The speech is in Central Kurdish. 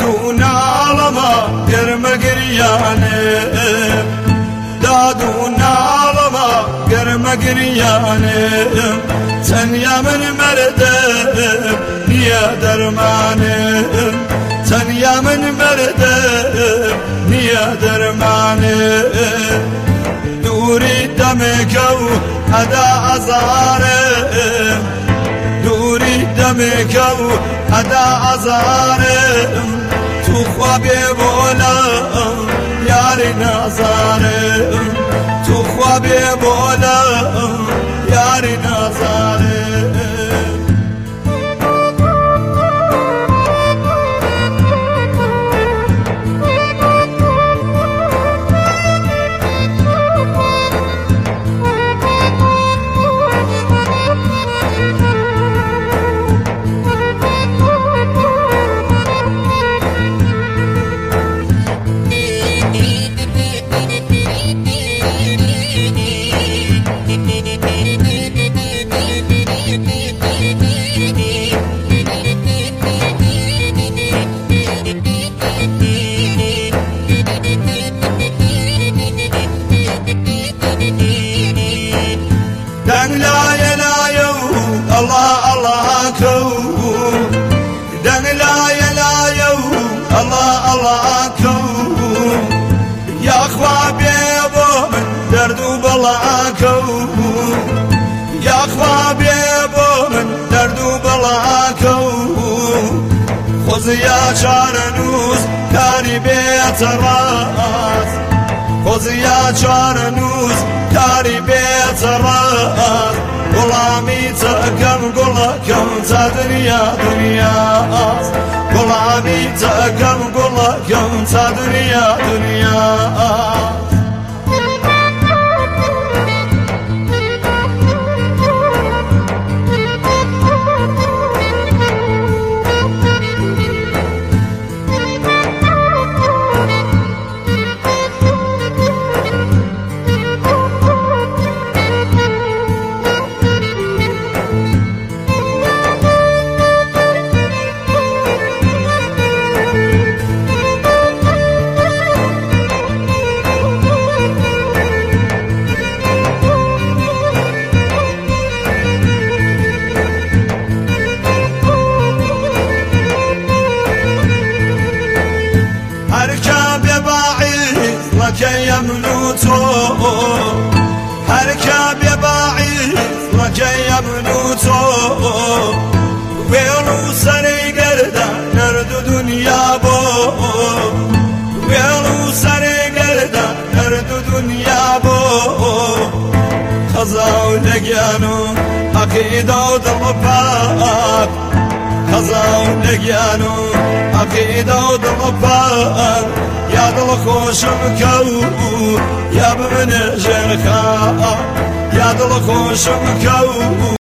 دادو نالما گرم گریانم دادو نالما گرم گریانم تنیا من مردم نیا درمانم تنیا من مردم نیا درمانم دوری دمکو ادا ازارم دوری دمکو ادا ازارم تو خوابی بولم یاری نازارم تو خوابی بولم یاری نازارم دن لا يلايو الله الله كو دن لا يلايو الله الله كو يا خوابي ابو من درد بلاكو يا خوابي ابو من درد بلاكو خذ يا شارنوس كاري بيت الراس خذ يا شارنوس كاري بيت الراس غلامي تأكم قلكم تدنيا دنيا غلامي تأكم قلكم تدنيا دنيا لكي يمنوتو هركب يا باعث لكي يمنوتو ويلو سري قردا نرد دنيا بو ويلو سري قردا نرد دنيا بو خزاو لقيانو عقيدة ودلبات خزاو لقيانو عقيدة ودلبات يا دل خوشم كو يا بمن جرخا يا دل خوشم كو